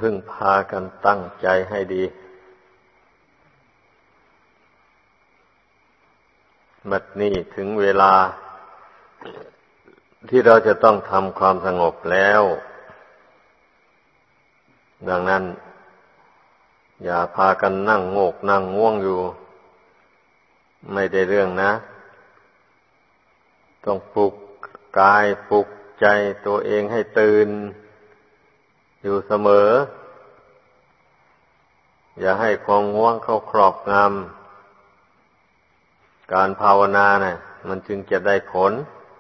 พึ่งพากันตั้งใจให้ดีบัดนี้ถึงเวลาที่เราจะต้องทำความสงบแล้วดังนั้นอย่าพากันนั่งโงกนั่งง่วงอยู่ไม่ได้เรื่องนะต้องปลุกกายปลุกใจตัวเองให้ตื่นอยู่เสมออย่าให้ความง่วงเข้าครอบงำการภาวนาเนี่ยมันจึงจะได้ผล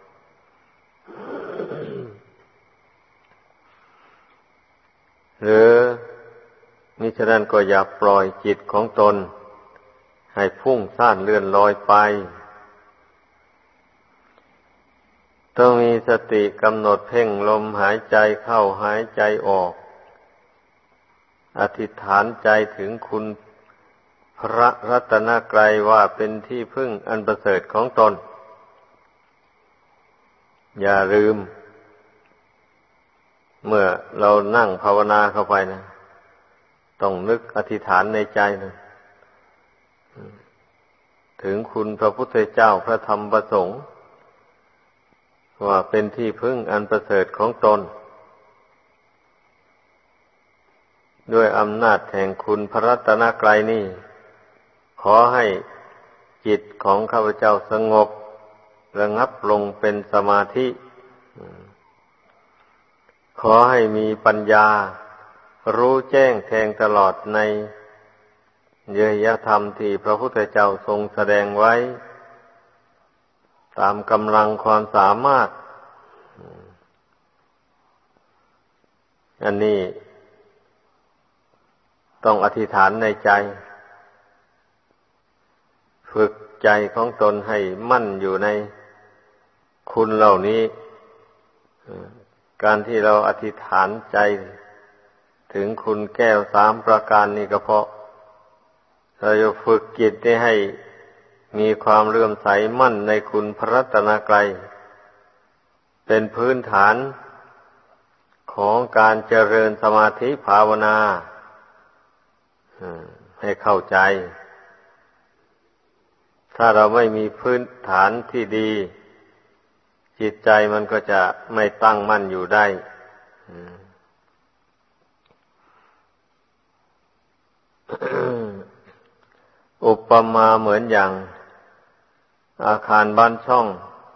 หรือมิฉะนั้นก็อย่าปล่อยจิตของตนให้พุ่งซ่านเลื่อนลอยไปต้องมีสติกำหนดเพ่งลมหายใจเข้าหายใจออกอธิษฐานใจถึงคุณพระรัตนกรัยว่าเป็นที่พึ่งอันประเสริฐของตนอย่าลืมเมื่อเรานั่งภาวนาเข้าไปนะต้องนึกอธิษฐานในใจนะถึงคุณพระพุทธเจ้าพระธรรมพระสงฆ์ว่าเป็นที่พึ่งอันประเสริฐของตนด้วยอำนาจแห่งคุณพระรัตนกรัยนี่ขอให้จิตของข้าพเจ้าสงบระงับลงเป็นสมาธิขอให้มีปัญญารู้แจ้งแทงตลอดในเยยธรรมที่พระพุทธเจ้าทรงแสดงไว้ตามกำลังความสามารถอันนี้ต้องอธิษฐานในใจฝึกใจของตนให้มั่นอยู่ในคุณเหล่านี้การที่เราอธิษฐานใจถึงคุณแก้ว3ประการนี้ก็เพราะเราจะฝึกจิตให้มีความเลื่อมใสมั่นในคุณพระรัตนกรัยเป็นพื้นฐานของการเจริญสมาธิภาวนาให้เข้าใจถ้าเราไม่มีพื้นฐานที่ดีจิตใจมันก็จะไม่ตั้งมั่นอยู่ได้อุปมาเหมือนอย่างอาคารบ้านช่อง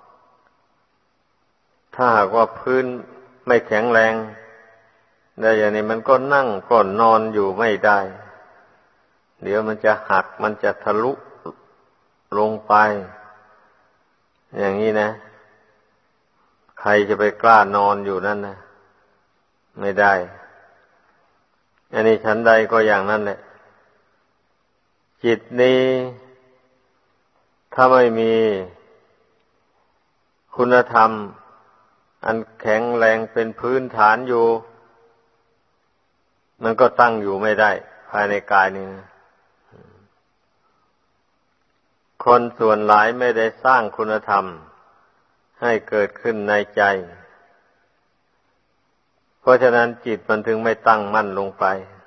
ถ้าหากว่าพื้นไม่แข็งแรงได้อย่างนี้มันก็นั่งก็นอนอยู่ไม่ได้เดี๋ยวมันจะหักมันจะทะลุลงไปอย่างนี้นะใครจะไปกล้านอนอยู่นั่นนะไม่ได้อันนี้ฉันใดก็อย่างนั้นแหละจิตนี้ถ้าไม่มีคุณธรรมอันแข็งแรงเป็นพื้นฐานอยู่มันก็ตั้งอยู่ไม่ได้ภายในกายนี้นะคนส่วนหลายไม่ได้สร้างคุณธรรมให้เกิดขึ้นในใจเพราะฉะนั้นจิตมันถึงไม่ตั้งมั่นลงไป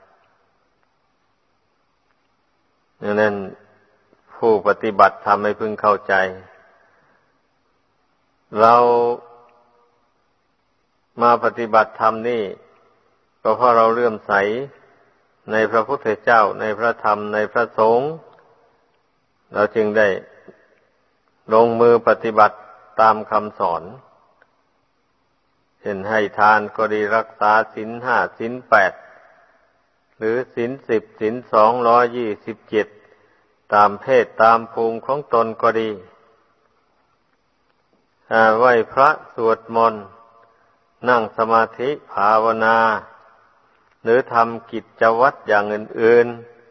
ดังนั้นผู้ปฏิบัติธรรมให้พึงเข้าใจเรามาปฏิบัติธรรมนี่ก็เพราะเราเลื่อมใสในพระพุทธเจ้าในพระธรรมในพระสงฆ์เราจึงได้ลงมือปฏิบัติตามคำสอนเช่นให้ทานก็ดีรักษาศีล5ศีล8หรือศีล10ศีล227ตามเพศตามภูมิของตนก็ดีไหว้พระสวดมนต์นั่งสมาธิภาวนาหรือทำกิจวัตรอย่างอื่น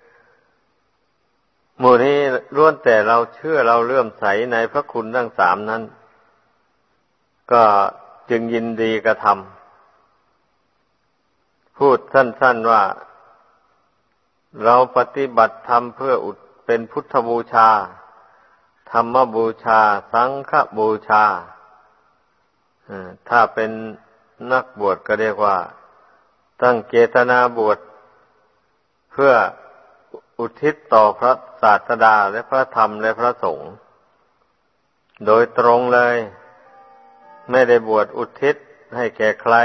ๆหมู่นี้ล้วนแต่เราเชื่อเราเลื่อมใสในพระคุณทั้ง3นั้นก็จึงยินดีกระทำพูดสั้นๆว่าเราปฏิบัติธรรมเพื่อเป็นพุทธบูชาธรรมบูชาสังฆบูชาถ้าเป็นนักบวชก็เรียกว่าตั้งเจตนาบวชเพื่ออุทิศต่อพระศาสดาและพระธรรมและพระสงฆ์โดยตรงเลยไม่ได้บวชอุทิศให้แก่ใคร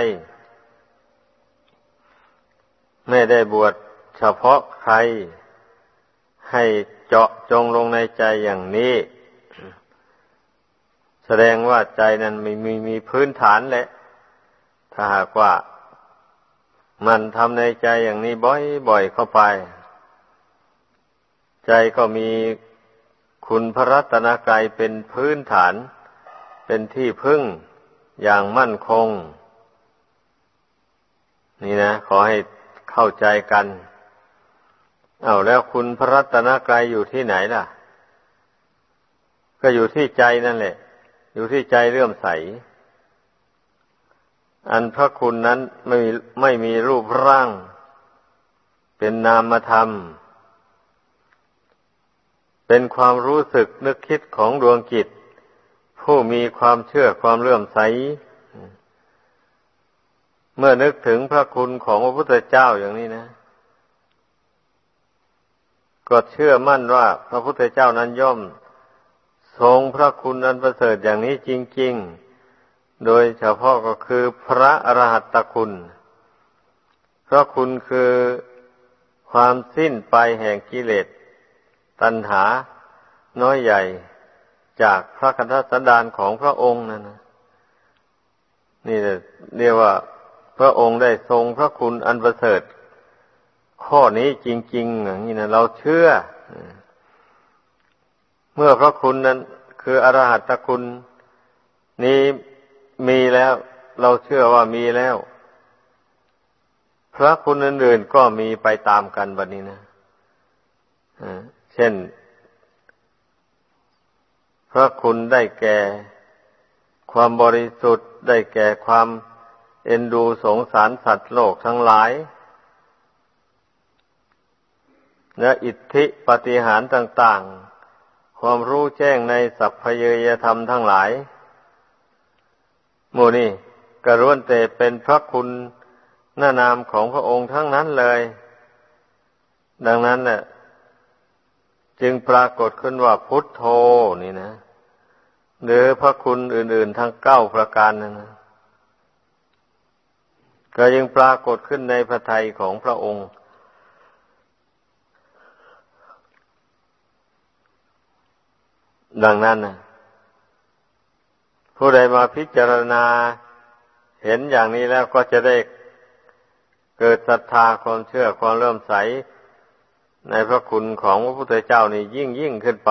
ไม่ได้บวชเฉพาะใครให้เจาะจงลงในใจอย่างนี้แสดงว่าใจนั้นมีพื้นฐานแหละถ้าหากว่ามันทำในใจอย่างนี้บ่อยๆเข้าไปใจก็มีคุณพระรัตนกรัยเป็นพื้นฐานเป็นที่พึ่งอย่างมั่นคงนี่นะขอให้เข้าใจกันแล้วคุณพระรัตนกรัยอยู่ที่ไหนล่ะก็อยู่ที่ใจนั่นแหละอยู่ที่ใจเลื่อมใสอันพระคุณนั้นไม่มีรูปร่างเป็นนามธรรมเป็นความรู้สึกนึกคิดของดวงจิตผู้มีความเชื่อความเลื่อมใสเมื่อนึกถึงพระคุณของพระพุทธเจ้าอย่างนี้นะก็เชื่อมั่นว่าพระพุทธเจ้านั้นย่อมทรงพระคุณอันประเสริฐอย่างนี้จริงๆโดยเฉพาะก็คือพระอรหัตตคุณพระคุณคือความสิ้นไปแห่งกิเลสตัณหาน้อยใหญ่จากพระคันธสันดานของพระองค์นั่นนะนี่เรียกว่าพระองค์ได้ทรงพระคุณอันประเสริฐข้อนี้จริงๆอย่างนี้นะเราเชื่อเมื่อพระคุณนั้นคืออรหัตตคุณนี้มีแล้วเราเชื่อว่ามีแล้วพระคุณอื่นๆก็มีไปตามกันบัดนี้นะเช่นพระคุณได้แก่ความบริสุทธิ์ได้แก่ความเอ็นดูสงสารสัตว์โลกทั้งหลายและอิทธิปาฏิหาริย์ต่างๆความรู้แจ้งในสัพพเยยธรรมทั้งหลายหมู่นี้ก็ล้วนแต่เป็นพระคุณนามของพระองค์ทั้งนั้นเลยดังนั้นน่ะจึงปรากฏขึ้นว่าพุทโธนี่นะหรือพระคุณอื่นๆทั้ง9ประการนั้นนะก็ยังปรากฏขึ้นในพระทัยของพระองค์ดังนั้นนะผู้ใดมาพิจารณาเห็นอย่างนี้แล้วก็จะได้เกิดศรัทธาความเชื่อความเลื่อมใสในพระคุณของพระพุทธเจ้านี่ยิ่งขึ้นไป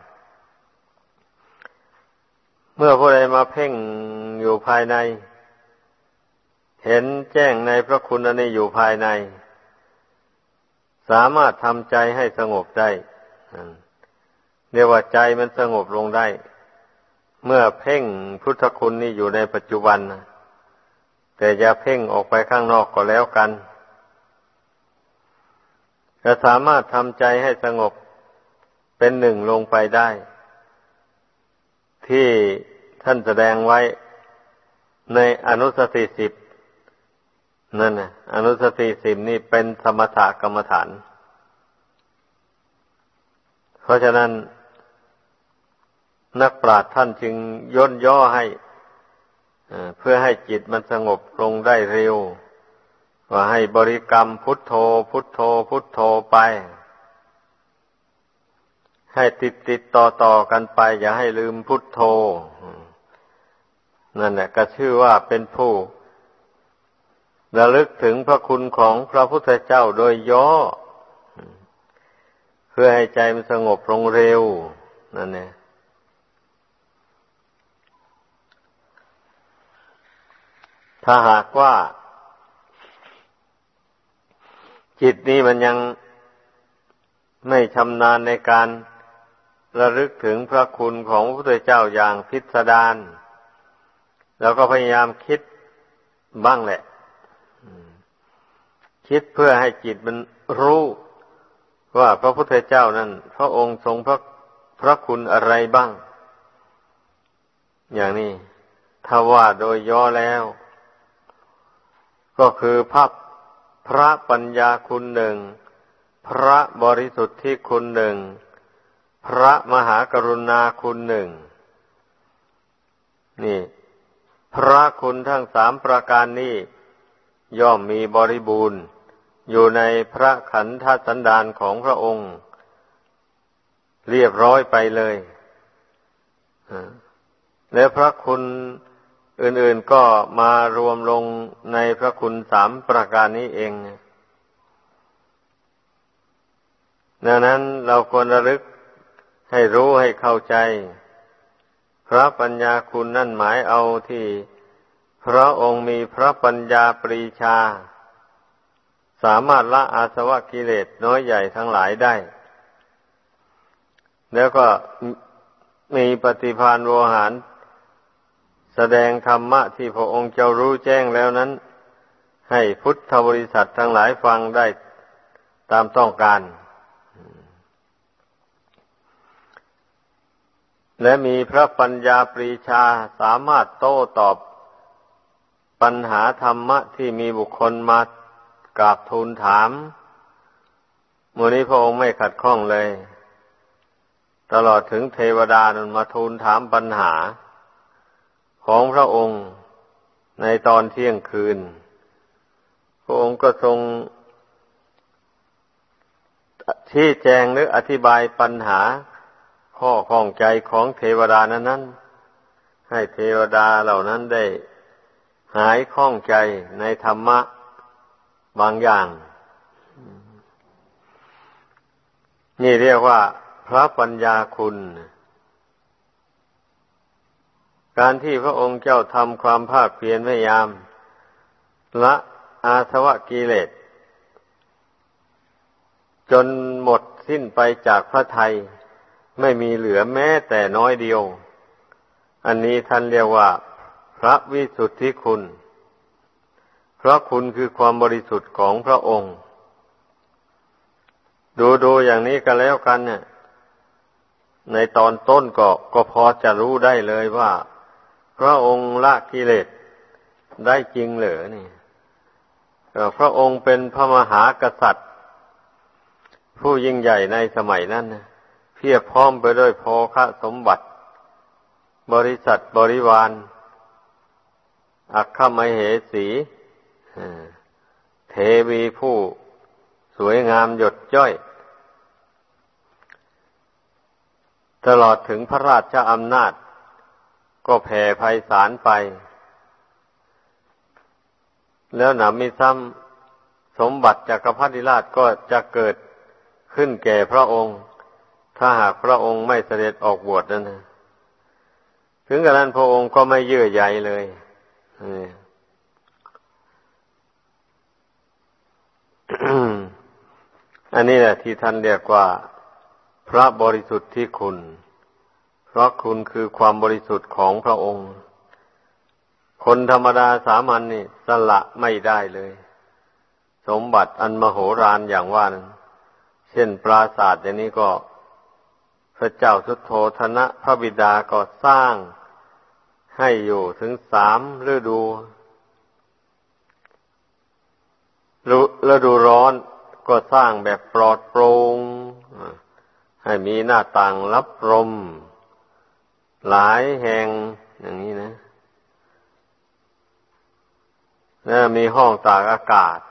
เมื่อผู้ใดมาเพ่งอยู่ภายในเห็นแจ้งในพระคุณอันนี้อยู่ภายในสามารถทำใจให้สงบได้เรียกว่าใจมันสงบลงได้เมื่อเพ่งพุทธคุณนี่อยู่ในปัจจุบันนะแต่อย่าเพ่งออกไปข้างนอกก็แล้วกันจะสามารถทำใจให้สงบเป็นหนึ่งลงไปได้ที่ท่านแสดงไว้ในอนุสติ10นั่นน่ะอนุสติ10นี่เป็นสมถกรรมฐานเพราะฉะนั้นนักปราชญ์ท่านจึงย่นย่อให้เพื่อให้จิตมันสงบลงได้เร็วว่าให้บริกรรมพุทโธพุทโธพุทโธไปให้ติดต่อกันไปอย่าให้ลืมพุทโธนั่นแหละก็ชื่อว่าเป็นผู้ระลึกถึงพระคุณของพระพุทธเจ้าโดยย่อเพื่อให้ใจมันสงบลงเร็วนั่นแหละถ้าหากว่าจิตนี้มันยังไม่ชำนาญในการระลึกถึงพระคุณของพระพุทธเจ้าอย่างพิสดารแล้วก็พยายามคิดบ้างแหละคิดเพื่อให้จิตมันรู้ว่าพระพุทธเจ้านั้นพระองค์ทรงพระคุณอะไรบ้างอย่างนี้ถ้าว่าโดยย่อแล้วก็คือพระปัญญาคุณหนึ่งพระบริสุทธิคุณหนึ่งพระมหากรุณาคุณหนึ่งนี่พระคุณทั้งสามประการนี้ย่อมมีบริบูรณ์อยู่ในพระขันธสันดานของพระองค์เรียบร้อยไปเลยและพระคุณอื่นๆก็มารวมลงในพระคุณสามประการนี้เองดังนั้นเราควรระลึกให้รู้ให้เข้าใจพระปัญญาคุณนั่นหมายเอาที่พระองค์มีพระปัญญาปรีชาสามารถละอาสวะกิเลสน้อยใหญ่ทั้งหลายได้แล้วก็มีปฏิภาณโวหารแสดงธรรมะที่พระองค์เจ้ารู้แจ้งแล้วนั้นให้พุทธบริษัททั้งหลายฟังได้ตามต้องการและมีพระปัญญาปรีชาสามารถโต้ตอบปัญหาธรรมะที่มีบุคคลมากราบทูลถามมื้อนี้พระองค์ไม่ขัดข้องเลยตลอดถึงเทวดานั้นมาทูลถามปัญหาของพระองค์ในตอนเที่ยงคืนพระองค์ก็ทรงชี้แจงหรืออธิบายปัญหาข้อข้องใจของเทวดานั้นให้เทวดาเหล่านั้นได้หายข้องใจในธรรมะบางอย่างนี่เรียกว่าพระปัญญาคุณการที่พระองค์เจ้าทำความภาคเพียรพยายามละอาสวะกิเลสจนหมดสิ้นไปจากพระทัยไม่มีเหลือแม้แต่น้อยเดียวอันนี้ท่านเรียกว่าพระวิสุทธิคุณพระคุณคือความบริสุทธิ์ของพระองค์ดูอย่างนี้กันแล้วกันเนี่ยในตอนต้นก็พอจะรู้ได้เลยว่าพระองค์ละกิเลสได้จริงเหรอนี่พระองค์เป็นพระมหากษัตริย์ผู้ยิ่งใหญ่ในสมัยนั้นเพียบพร้อมไปด้วยโภคสมบัติบริษัทบริวารอัคคมเหสีเทวีผู้สวยงามหยดย้อยตลอดถึงพระราชอำนาจก็แผ่ไพศาลไปแล้วหนำมีซ้ำสมบัติจักรพรรดิราชก็จะเกิดขึ้นแก่พระองค์ถ้าหากพระองค์ไม่เสด็จออกบวชนั่นนะถึงกระนั้นพระองค์ก็ไม่เยื่อใยเลยอันนี้แหละที่ท่านเรียกว่าพระบริสุทธิคุณเพราะคุณคือความบริสุทธิ์ของพระองค์คนธรรมดาสามัญนี่สละไม่ได้เลยสมบัติอันมโหฬารอย่างว่านั้นเช่นปราสาทอย่างนี้ก็พระเจ้าสุโธทนะพระบิดาก็สร้างให้อยู่ถึง3 ฤดูร้อนก็สร้างแบบปลอดโปร่งให้มีหน้าต่างรับลมหลายแห่งอย่างนี้นะแล้วมีห้องตากอากาศ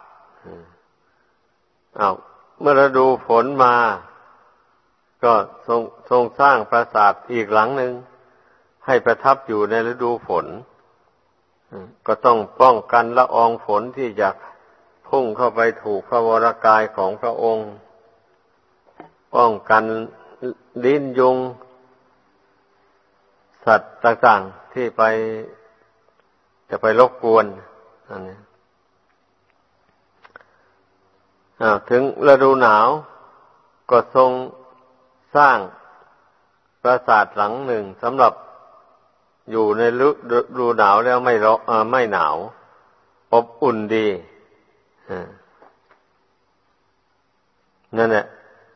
เมื่อฤดูฝนมาก็ทรงสร้างปราสาทอีกหลังหนึ่งให้ประทับอยู่ในฤดูฝนก็ต้องป้องกันละอองฝนที่จะพุ่งเข้าไปถูกพระวรกายของพระองค์ป้องกันลิ้นยุงสัตว์ต่างๆที่จะไปรบกวนอันนี้ถึงฤดูหนาวก็ทรงสร้างปราสาทหลังหนึ่งสำหรับอยู่ในฤดูหนาวแล้วไม่หนาวอบอุ่นดีนั่นแหละ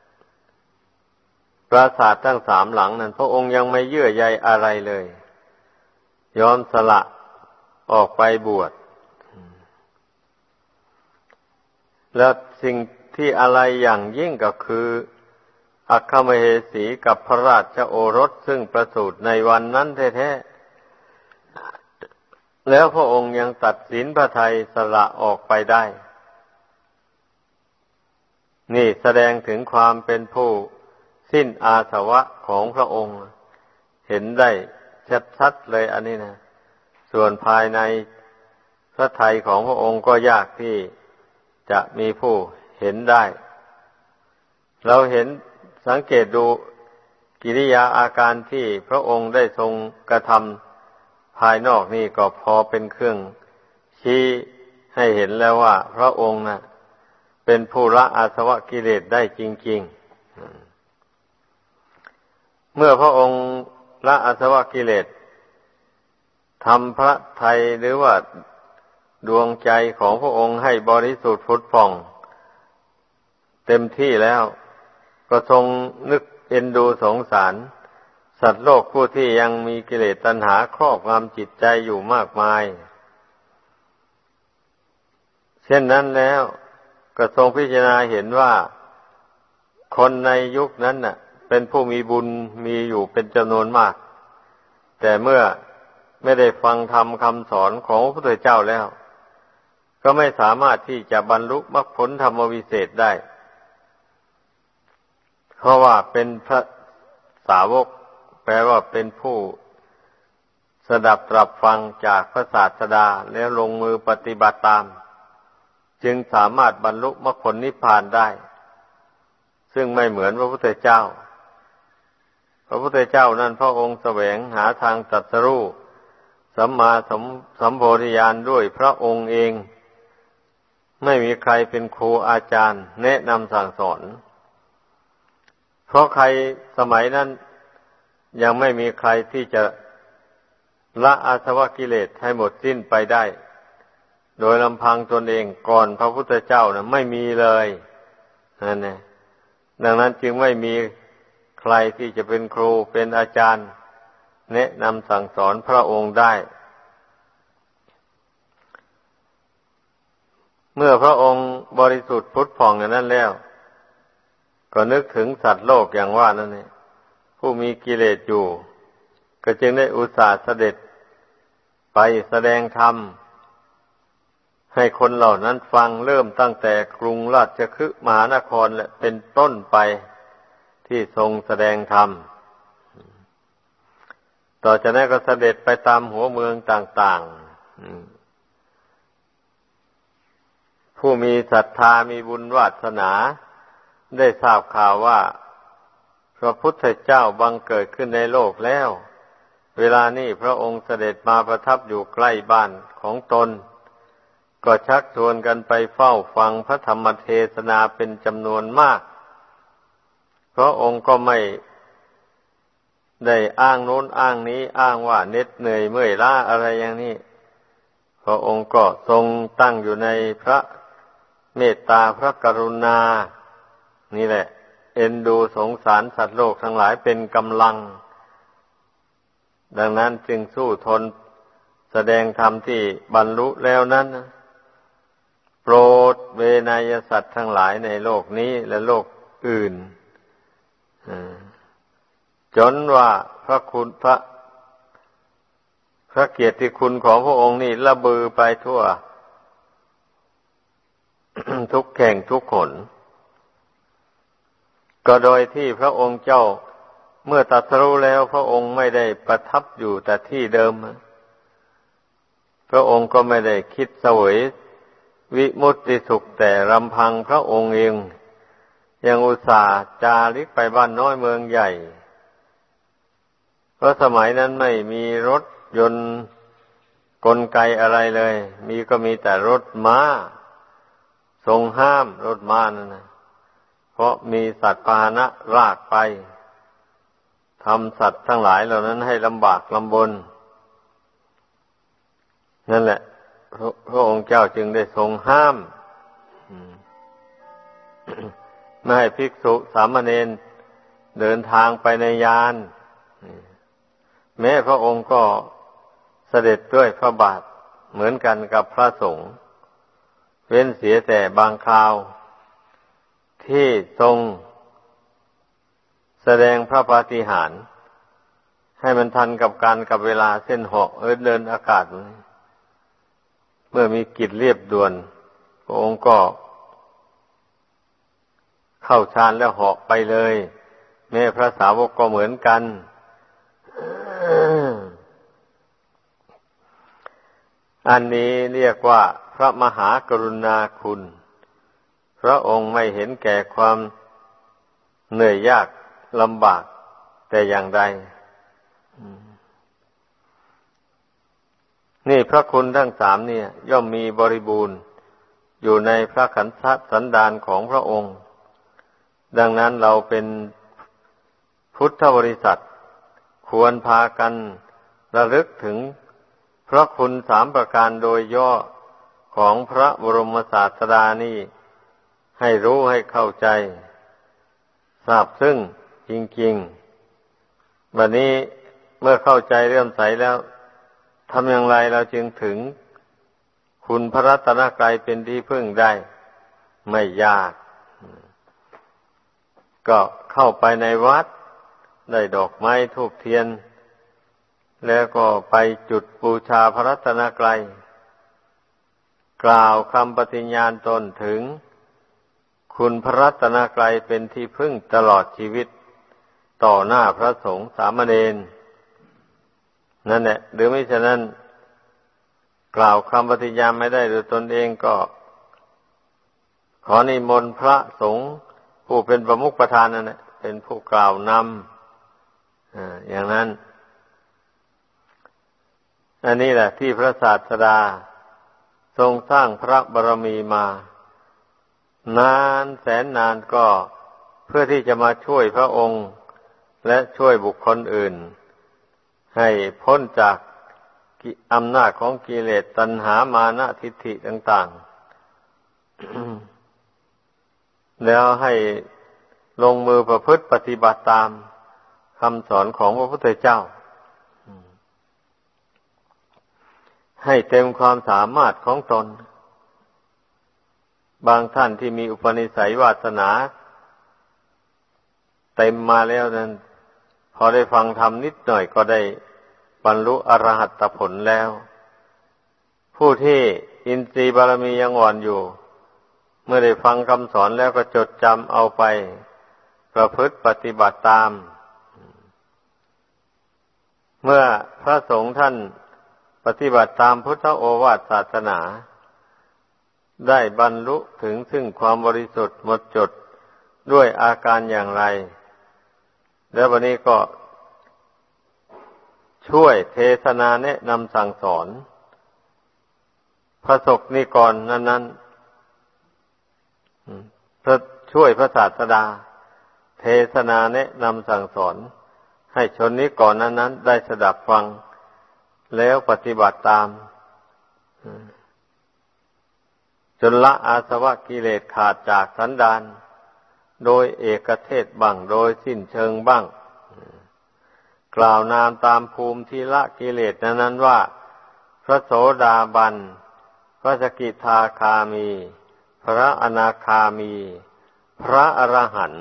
ปราสาททั้ง3 หลังนั้นพระองค์ยังไม่เยื่อใยอะไรเลยยอมสละออกไปบวชแล้วสิ่งที่อะไรอย่างยิ่งก็คืออัคคมเหสีกับพระราชโอรสซึ่งประสูติในวันนั้นแท้ๆแล้วพระองค์ยังตัดสินพระทัยสละออกไปได้นี่แสดงถึงความเป็นผู้สิ้นอาสวะของพระองค์เห็นได้ชัดๆเลยอันนี้นะส่วนภายในพระทัยของพระองค์ก็ยากที่จะมีผู้เห็นได้เราเห็นสังเกตดูกิริยาอาการที่พระองค์ได้ทรงกระทำภายนอกนี่ก็พอเป็นเครื่องชี้ให้เห็นแล้วว่าพระองค์น่ะเป็นผู้ละอาสวะกิเลสได้จริงๆเมื่อพระองค์ละอาสวะกิเลสทำพระทัยหรือว่าดวงใจของพระองค์ให้บริสุทธิ์ผุดผ่องเต็มที่แล้วก็ทรงนึกเอ็นดูสงสารสัตว์โลกผู้ที่ยังมีกิเลสตัณหาครอบงำจิตใจอยู่มากมายเช่นนั้นแล้วก็ทรงพิจารณาเห็นว่าคนในยุคนั้นน่ะเป็นผู้มีบุญมีอยู่เป็นจำนวนมากแต่เมื่อไม่ได้ฟังธรรมคำสอนของพระพุทธเจ้าแล้วก็ไม่สามารถที่จะบรรลุมรรคผลธรรมวิเศษได้เพราะว่าเป็นพระสาวกแปลว่าเป็นผู้สดับตรับฟังจากพระศาสดาแล้วลงมือปฏิบัติตามจึงสามารถบรรลุมรรคผลนิพพานได้ซึ่งไม่เหมือนพระพุทธเจ้าพระพุทธเจ้านั้นพระองค์แสวงหาทางตรัสรู้สัมมาสัมโพธิญาณด้วยพระองค์เองไม่มีใครเป็นครูอาจารย์แนะนำสั่งสอนเพราะใครสมัยนั้นยังไม่มีใครที่จะละอาสวะกิเลสให้หมดสิ้นไปได้โดยลำพังตนเองก่อนพระพุทธเจ้านะไม่มีเลยนั่นแหละดังนั้นจึงไม่มีใครที่จะเป็นครูเป็นอาจารย์แนะนำสั่งสอนพระองค์ได้เมื่อพระองค์บริสุทธิ์ผุดผ่องอย่างนั้นแล้วก็นึกถึงสัตว์โลกอย่างว่านั่นเองผู้มีกิเลสอยู่ก็จึงได้อุตส่าห์เสด็จไปแสดงธรรมให้คนเหล่านั้นฟังเริ่มตั้งแต่กรุงราชคฤห์มหานครและเป็นต้นไปที่ทรงแสดงธรรมต่อจากนั้นก็เสด็จไปตามหัวเมืองต่างๆผู้มีศรัทธามีบุญวาสนาได้ทราบข่าวว่าพระพุทธเจ้าบังเกิดขึ้นในโลกแล้วเวลานี้พระองค์เสด็จมาประทับอยู่ใกล้บ้านของตนก็ชักชวนกันไปเฝ้าฟังพระธรรมเทศนาเป็นจำนวนมากพระองค์ก็ไม่ได้อ้างโน้นอ้างนี้อ้างว่าเหน็ดเหนื่อยเมื่อยล้าอะไรอย่างนี้พระองค์ก็ทรงตั้งอยู่ในพระเมตตาพระกรุณานี่แหละเอ็นดูสงสารสัตว์โลกทั้งหลายเป็นกำลังดังนั้นจึงสู้ทนแสดงธรรมที่บรรลุแล้วนั้นโปรดเวนยสัตว์ทั้งหลายในโลกนี้และโลกอื่นจนว่าพระคุณพระเกียรติคุณของพระองค์นี่ระบือไปทั่ว ทุกแห่งทุกหนก็โดยที่พระองค์เจ้าเมื่อตรัสรู้แล้วพระองค์ไม่ได้ประทับอยู่แต่ที่เดิมพระองค์ก็ไม่ได้คิดเสวยวิมุตติสุขแต่ลำพังพระองค์เองยังอุตส่าห์จาริกไปบ้านน้อยเมืองใหญ่เพราะสมัยนั้นไม่มีรถยนต์กลไกอะไรเลยมีแต่รถม้าทรงห้ามรถม้านั่นนะเพราะมีสัตว์พาหนะลากไปทำสัตว์ทั้งหลายเหล่านั้นให้ลำบากลำบนนั่นแหละพระองค์เจ้าจึงได้ทรงห้ามไม่ให้ภิกษุสามเณรเดินทางไปในยานแม้พระองค์ก็เสด็จด้วยพระบาทเหมือนกันกับพระสงฆ์เว้นเสียแต่บางคราวที่ทรงแสดงพระปาฏิหาริย์ให้มันทันกับการกับเวลาเส้นเหาะเดินอากาศเมื่อมีกิจเรียบด่วนพระองค์ก็เข้าฌานแล้วเหาะไปเลยแม้พระสาวกก็เหมือนกันอันนี้เรียกว่าพระมหากรุณาคุณพระองค์ไม่เห็นแก่ความเหนื่อยยากลำบากแต่อย่างใดนี่พระคุณทั้งสามเนี่ยย่อมมีบริบูรณ์อยู่ในพระขันธสันดานของพระองค์ดังนั้นเราเป็นพุทธบริษัทควรพากันระลึกถึงพระคุณสามประการโดยย่อของพระบรมศาสดานี่ให้รู้ให้เข้าใจทราบซึ้งจริงๆบัดนี้เมื่อเข้าใจเลื่อมใสแล้วทำอย่างไรเราจึงถึงคุณพระรัตนกรัยเป็นที่พึ่งได้ไม่ยากก็เข้าไปในวัดได้ดอกไม้ธูปเทียนแล้วก็ไปจุดบูชาพระรัตนกรัยกล่าวคำปฏิญาณตนถึงคุณพระรัตนกรัยเป็นที่พึ่งตลอดชีวิตต่อหน้าพระสงฆ์สามเณรนั่นแหละหรือไม่ฉะนั้นกล่าวคำปฏิญาณไม่ได้โดยตนเองก็ขอนิมนต์พระสงฆ์ผู้เป็นประมุขประธานนั่นแหละเป็นผู้กล่าวนำอย่างนั้นอันนี้แหละที่พระศาสดาทรงสร้างพระบารมีมานานแสนนานก็เพื่อที่จะมาช่วยพระองค์และช่วยบุคคลอื่นให้พ้นจากอำนาจของกิเลสตัณหามานะทิฏฐิต่างๆ แล้วให้ลงมือประพฤติปฏิบัติตามคำสอนของพระพุทธเจ้าให้เต็มความสามารถของตนบางท่านที่มีอุปนิสัยวาสนาเต็มมาแล้วนั้นพอได้ฟังธรรมนิดหน่อยก็ได้บรรลุอรหัตผลแล้วผู้ที่อินทรีย์บารมียังอ่อนอยู่เมื่อได้ฟังคำสอนแล้วก็จดจำเอาไปประพฤติปฏิบัติตามเมื่อพระสงฆ์ท่านปฏิบัติตามพุทธโอวาทศาสนาได้บรรลุถึงซึ่งความบริสุทธิ์หมดจดด้วยอาการอย่างไรแล้ววันนี้ก็ช่วยเทศนาแนะนำสั่งสอนพระสงฆ์นิกรนั้นๆช่วยพระศาสดาเทศนาแนะนำสั่งสอนให้ชนนิกรนั้นๆได้สดับฟังแล้วปฏิบัติตามจนละอาสวะกิเลสขาดจากสันดานโดยเอกเทศบ้างโดยสิ้นเชิงบ้างกล่าวนามตามภูมิที่ละกิเลสนั้นว่าพระโสดาบันพระสกิทาคามีพระอนาคามีพระอรหันต์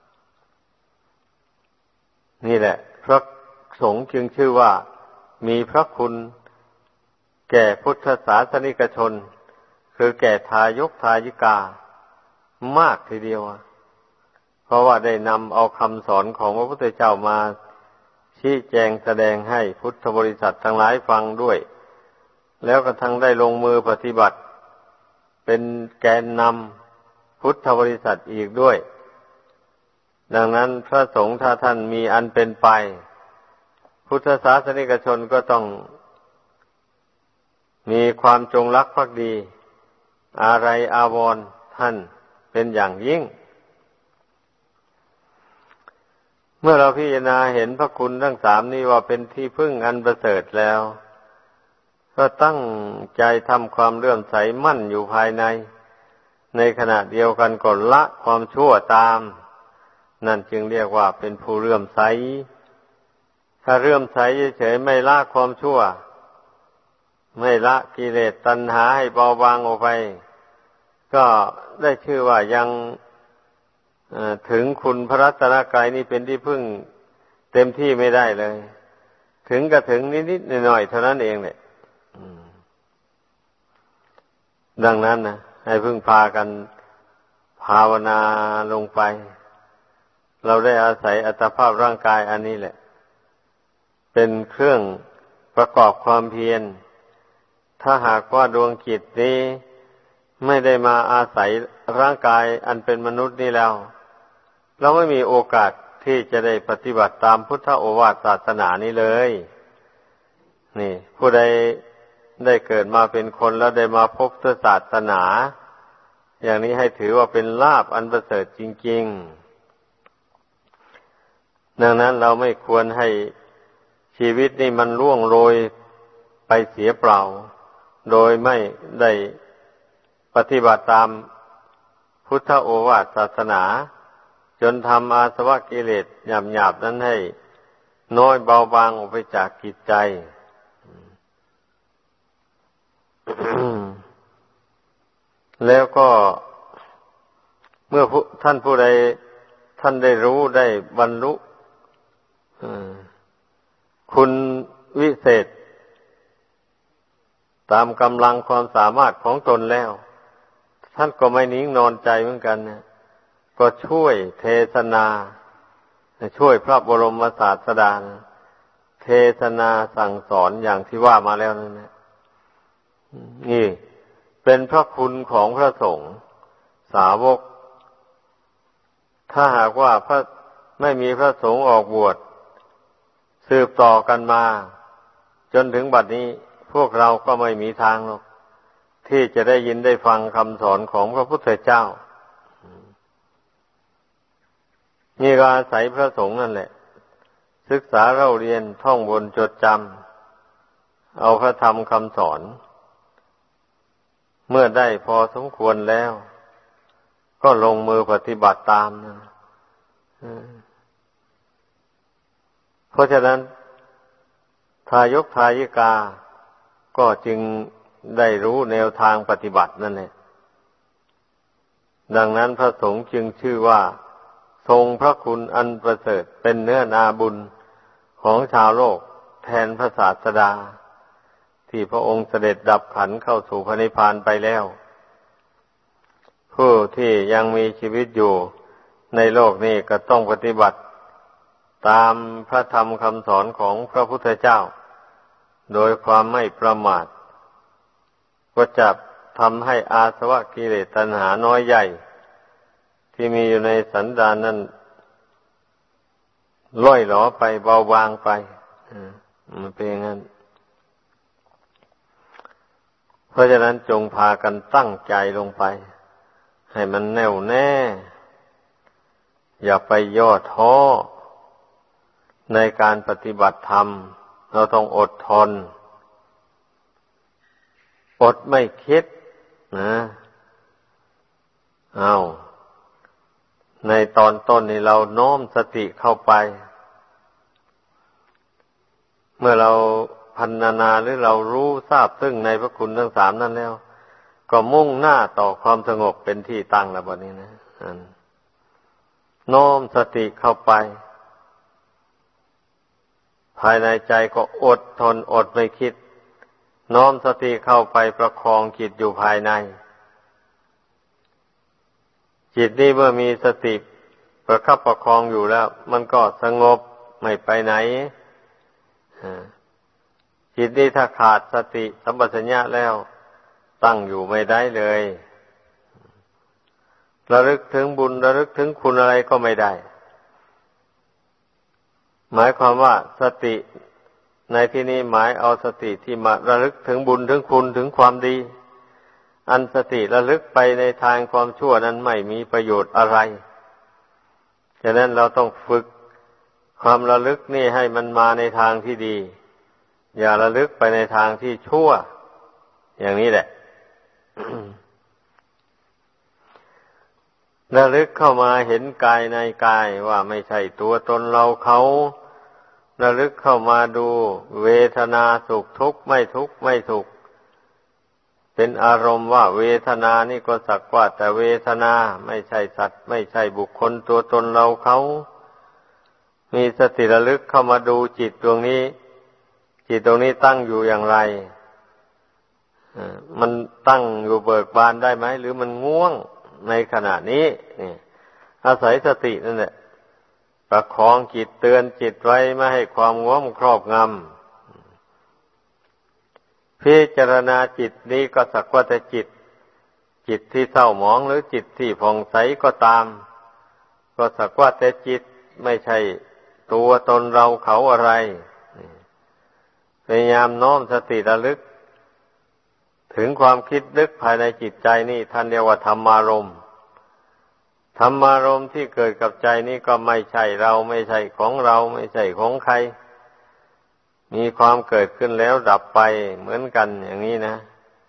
นี่แหละพระสงฆ์จึงชื่อว่ามีพระคุณแก่พุทธศาสนิกชนคือแก่ทายกทายิกามากทีเดียวเพราะว่าได้นำเอาคำสอนของพระพุทธเจ้ามาชี้แจงแสดงให้พุทธบริษัททั้งหลายฟังด้วยแล้วก็ทั้งได้ลงมือปฏิบัติเป็นแกนนำพุทธบริษัทอีกด้วยดังนั้นพระสงฆ์ถ้าท่านมีอันเป็นไปพุทธศาสนิกชนก็ต้องมีความจงรักภักดีอะไรอาวรณ์ท่านเป็นอย่างยิ่งเมื่อเราพิจารณาเห็นพระคุณทั้งสามนี้ว่าเป็นที่พึ่งอันประเสริฐแล้วก็ตั้งใจทำความเลื่อมใสมั่นอยู่ภายในขณะเดียวกันก็ละความชั่วตามนั่นจึงเรียกว่าเป็นผู้เลื่อมใสถ้าเลื่อมใสเฉยๆไม่ละความชั่วไม่ละกิเลสตัณหาให้เบาบางออกไปก็ได้ชื่อว่ายังถึงคุณพระรัตนกายนี้เป็นที่พึ่งเต็มที่ไม่ได้เลยถึงก็ถึงนิดๆหน่อยๆเท่านั้นเองเนี่ยดังนั้นนะให้พึ่งพากันภาวนาลงไปเราได้อาศัยอัตภาพร่างกายอันนี้แหละเป็นเครื่องประกอบความเพียรถ้าหากว่าดวงจิตนี้ไม่ได้มาอาศัยร่างกายอันเป็นมนุษย์นี้แล้วเราไม่มีโอกาสที่จะได้ปฏิบัติตามพุทธโอวาทศาสนานี้เลยนี่ผู้ใดได้เกิดมาเป็นคนแล้วได้มาพบพุทธศาสนาอย่างนี้ให้ถือว่าเป็นลาภอันประเสริฐจริงๆดังนั้นเราไม่ควรให้ชีวิตนี่มันล่วงโรยไปเสียเปล่าโดยไม่ได้ปฏิบัติตามพุทธโอวาทศาสนาจนทำอาสวะกิเลสหยาบๆนั้นให้น้อยเบาบางออกไปจากจิตใจ แล้วก็เมื่อท่านผู้ใดท่านได้รู้ได้บรรลุคุณวิเศษตามกำลังความสามารถของตนแล้วท่านก็ไม่นิ่งนอนใจเหมือนกันนะก็ช่วยเทศนาช่วยพระบรมศาสดาเทศนาสั่งสอนอย่างที่ว่ามาแล้วนั่นนะนี่เป็นพระคุณของพระสงฆ์สาวกถ้าหากว่าไม่มีพระสงฆ์ออกบวชสืบต่อกันมาจนถึงบัดนี้พวกเราก็ไม่มีทางหรอกที่จะได้ยินได้ฟังคำสอนของพระพุทธเจ้านี่ก็อาศัยพระสงฆ์นั่นแหละศึกษาเล่าเรียนท่องบนจดจำเอาพระธรรมคำสอนเมื่อได้พอสมควรแล้วก็ลงมือปฏิบัติตามนะเพราะฉะนั้นทายกทายิกาก็จึงได้รู้แนวทางปฏิบัตินั่นแหละดังนั้นพระสงฆ์จึงชื่อว่าทรงพระคุณอันประเสริฐเป็นเนื้อนาบุญของชาวโลกแทนพระศาสดาที่พระองค์เสด็จดับขันธ์เข้าสู่พระนิพพานไปแล้วผู้ที่ยังมีชีวิตอยู่ในโลกนี้ก็ต้องปฏิบัติตามพระธรรมคำสอนของพระพุทธเจ้าโดยความไม่ประมาทก็จะทำให้อาสวะกิเลสตัณหาน้อยใหญ่ที่มีอยู่ในสันดานนั้นล่อยหลอไปเบาบางไปมันเป็นอย่างนั้นเพราะฉะนั้นจงพากันตั้งใจลงไปให้มันแน่วแน่อย่าไปย่อท้อในการปฏิบัติธรรมเราต้องอดทนอดไม่คิดนะในตอนต้นนี่เราโน้มสติเข้าไปเมื่อเราพรรณนาหรือเรารู้ทราบซึ่งในพระคุณทั้งสามนั้นแล้วก็มุ่งหน้าต่อความสงบเป็นที่ตั้งแล้วบัดนี้นะโน้มสติเข้าไปภายในใจก็อดทนอดไม่คิดน้อมสติเข้าไปประคองจิตอยู่ภายในจิตนี้เมื่อมีสติประคับประคองอยู่แล้วมันก็สงบไม่ไปไหนจิตนี้ถ้าขาดสติสัมปชัญญะแล้วตั้งอยู่ไม่ได้เลยระลึกถึงบุญระลึกถึงคุณอะไรก็ไม่ได้หมายความว่าสติในที่นี้หมายเอาสติที่มาระลึกถึงบุญถึงคุณถึงความดีอันสติระลึกไปในทางความชั่วนั้นไม่มีประโยชน์อะไรฉะนั้นเราต้องฝึกความระลึกนี่ให้มันมาในทางที่ดีอย่าระลึกไปในทางที่ชั่วอย่างนี้แหละ ระลึกเข้ามาเห็นกายในกายว่าไม่ใช่ตัวตนเราเขาระลึกเข้ามาดูเวทนาสุขทุกข์ไม่ทุกข์ไม่สุขเป็นอารมณ์ว่าเวทนานี่ก็สักว่าแต่เวทนาไม่ใช่สัตว์ไม่ใช่บุคคลตัวตนเราเขามีสติระลึกเข้ามาดูจิตดวงนี้จิตตรงนี้ตั้งอยู่อย่างไรมันตั้งอยู่เบิกบานได้ไหมหรือมันง่วงในขณะนี้นี่อาศัยสตินั่นแหละประคองจิตเตือนจิตไว้ไม่ให้ความง่วงครอบงำพิจารณาจิตนี้ก็สักว่าแต่จิตที่เศร้าหมองหรือจิตที่ผ่องใสก็ตามก็สักว่าแต่จิตไม่ใช่ตัวตนเราเขาอะไรพยายามน้อมสติระลึกถึงความคิดนึกภายในจิตใจนี่ท่านเรียกว่าธรรมารมณ์ธรรมารมณ์ที่เกิดกับใจนี่ก็ไม่ใช่เราไม่ใช่ของเราไม่ใช่ของใครมีความเกิดขึ้นแล้วดับไปเหมือนกันอย่างนี้นะ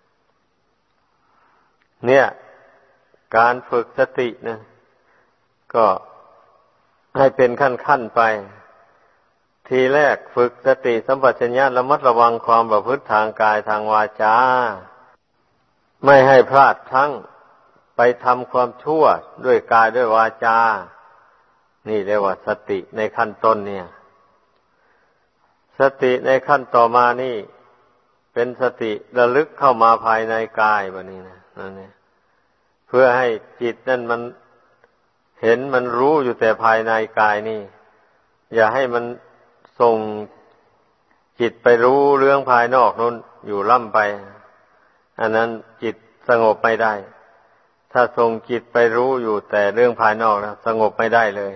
เนี่ยการฝึกสตินะก็ให้เป็นขั้นๆไปทีแรกฝึกสติสัมปชัญญะระมัดระวังความประพฤติทางกายทางวาจาไม่ให้พลาดพลั้งไปทำความชั่วด้วยกายด้วยวาจานี่เรียกว่าสติในขั้นต้นเนี่ยสติในขั้นต่อมานี่เป็นสติระลึกเข้ามาภายในกายแบบนี้นะนั่นเนี่ยเพื่อให้จิตนั่นมันเห็นมันรู้อยู่แต่ภายในกายนี่อย่าให้มันส่งจิตไปรู้เรื่องภายนอกนู้นอยู่ล่ำไปอันนั้นจิตสงบไม่ได้ถ้าส่งจิตไปรู้อยู่แต่เรื่องภายนอกนะสงบไม่ได้เลย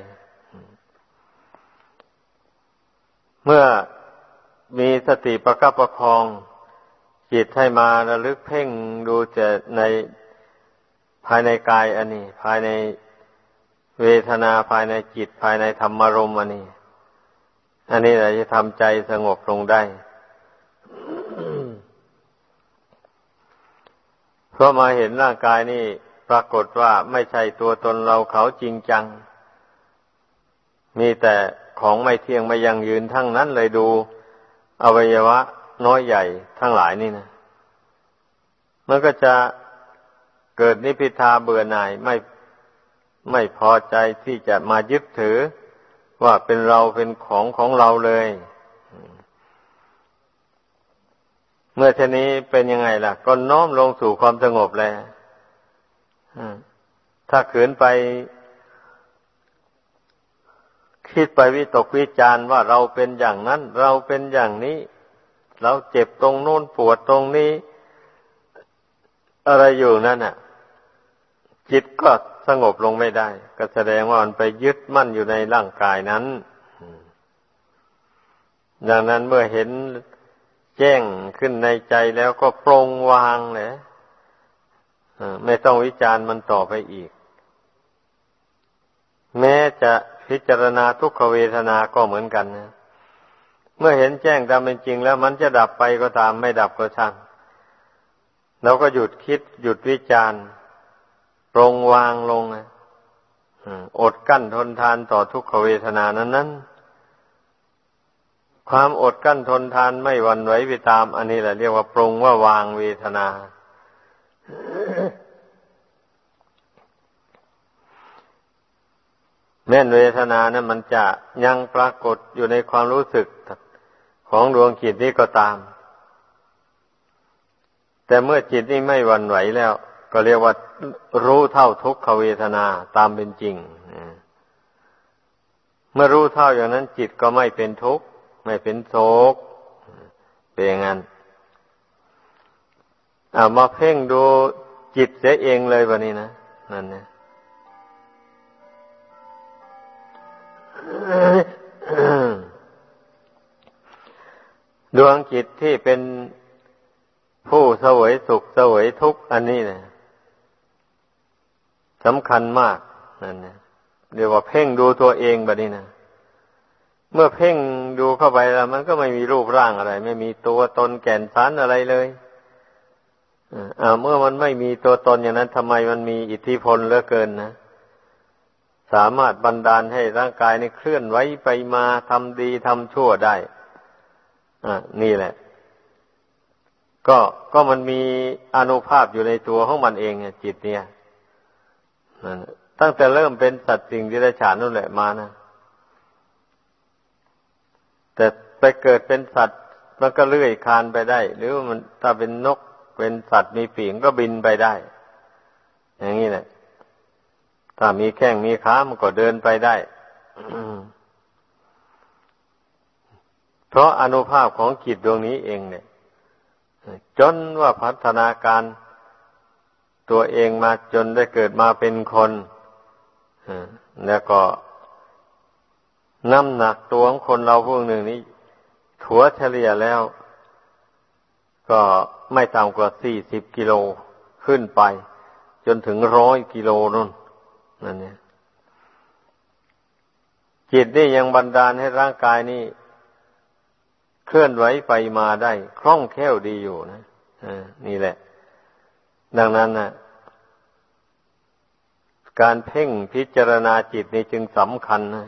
เมื่อมีสติประคับประคองจิตให้มาระลึกเพ่งดูแต่ในภายในกายอันนี้ภายในเวทนาภายในจิตภายในธรรมารมณ์อันนี้แหละจะทำใจสงบลงได้ เพราะมาเห็นร่างกายนี่ปรากฏว่าไม่ใช่ตัวตนเราเขาจริงจังมีแต่ของไม่เที่ยงไม่ยั่งยืนทั้งนั้นเลยดูอวัยวะน้อยใหญ่ทั้งหลายนี่นะมันก็จะเกิดนิพพิทาเบื่อหน่ายไม่พอใจที่จะมายึดถือว่าเป็นเราเป็นของเราเลยเมื่อเช่นนี้เป็นยังไงล่ะก็น้อมลงสู่ความสงบแล้วถ้าขืนไปคิดไปวิตกวิจารณ์ว่าเราเป็นอย่างนั้นเราเป็นอย่างนี้เราเจ็บตรงโน้นปวดตรงนี้อะไรอยู่นั่นน่ะจิตก็สงบลงไม่ได้ก็แสดงว่ามันไปยึดมั่นอยู่ในร่างกายนั้นดังนั้นเมื่อเห็นแจ้งขึ้นในใจแล้วก็ปรงวางเลยไม่ต้องวิจารณ์มันต่อไปอีกแม้จะพิจารณาทุกขเวทนาก็เหมือนกันนะเมื่อเห็นแจ้งตามเป็นจริงแล้วมันจะดับไปก็ตามไม่ดับก็ช่างเราก็หยุดคิดหยุดวิจารณ์ปรงวางลงอดกั้นทนทานต่อทุกขเวทนานั้นความอดกั้นทนทานไม่หวั่นไหวไปตามอันนี้แหละเรียกว่าปรงว่าวางเวทนาแม้นเวทนานั้นมันจะยังปรากฏอยู่ในความรู้สึกของดวงจิตนี้ก็ตามแต่เมื่อจิตนี้ไม่หวั่นไหวแล้วก็เรียกว่ารู้เท่าทุกขเวทนาตามเป็นจริงเมื่อรู้เท่าอย่างนั้นจิตก็ไม่เป็นทุกข์ไม่เป็นโศกเป็นอย่างนั้นมาเพ่งดูจิตเสียเองเลยวันนี้นะนั่นเนี่ยดวงจิตที่เป็นผู้เสวยสุขเสวยทุกข์อันนี้นะสำคัญมากนั่นนะเรียกว่าเพ่งดูตัวเองแบบนี้นะเมื่อเพ่งดูเข้าไปแล้วมันก็ไม่มีรูปร่างอะไรไม่มีตัวตนแก่นสารอะไรเลยเมื่อมันไม่มีตัวตนอย่างนั้นทำไมมันมีอิทธิพลเหลือเกินนะสามารถบันดาลให้ร่างกายนี้เคลื่อนไหวไปมาทำดีทำชั่วได้นี่แหละก็มันมีอานุภาพอยู่ในตัวของมันเองจิตเนี่ยนั่นตั้งแต่เริ่มเป็นสัตว์สิ่งเดรัจฉานนั่นแหละมานะแต่ไปเกิดเป็นสัตว์มันก็เลื่อยคลานไปได้หรือมันถ้าเป็นนกเป็นสัตว์มีปีกก็บินไปได้อย่างนี้แหละถ้ามีแข้งมีขามันก็เดินไปได้ เพราะอานุภาพของจิตดวงนี้เองเนี่ยจนว่าพัฒนาการตัวเองมาจนได้เกิดมาเป็นคนแล้วก็น้ำหนักตัวของคนเราพวกหนึ่งนี้ถัวเฉลี่ยแล้วก็ไม่ต่ำกว่า40 กิโลขึ้นไปจนถึง100 กิโลนู่นนั่นเนี่ยจิตนี่ยังบันดาลให้ร่างกายนี้เคลื่อนไหวไปมาได้คล่องแคล่วดีอยู่นะนี่แหละดังนั้นนะการเพ่งพิจารณาจิตนี่จึงสำคัญนะ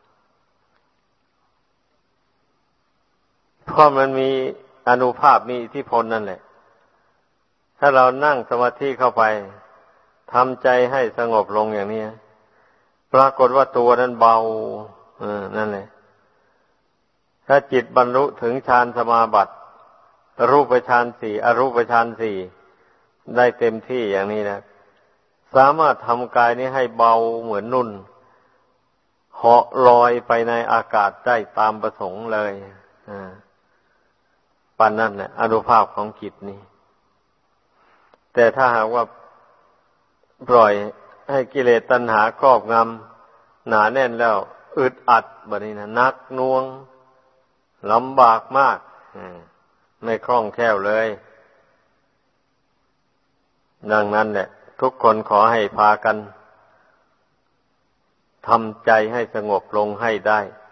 เพราะมันมีอานุภาพมีอิทธิพลนั่นแหละถ้าเรานั่งสมาธิเข้าไปทำใจให้สงบลงอย่างนี้ปรากฏว่าตัวนั้นเบานั่นแหละถ้าจิตบรรลุถึงฌานสมาบัติรูปฌานสี่อรูปฌานสี่ได้เต็มที่อย่างนี้นะสามารถทำกายนี้ให้เบาเหมือนนุ่นเหาะลอยไปในอากาศได้ตามประสงค์เลยปานนั้นแหละอานุภาพของจิตนี้แต่ถ้าหากว่าปล่อยให้กิเลสตัณหาครอบงำหนาแน่นแล้วอึดอัดแบบนี้นะนักหน่วงลำบากมากไม่คล่องแคล่วเลยดังนั้นแหละทุกคนขอให้พากันทำใจให้สงบลงให้ได้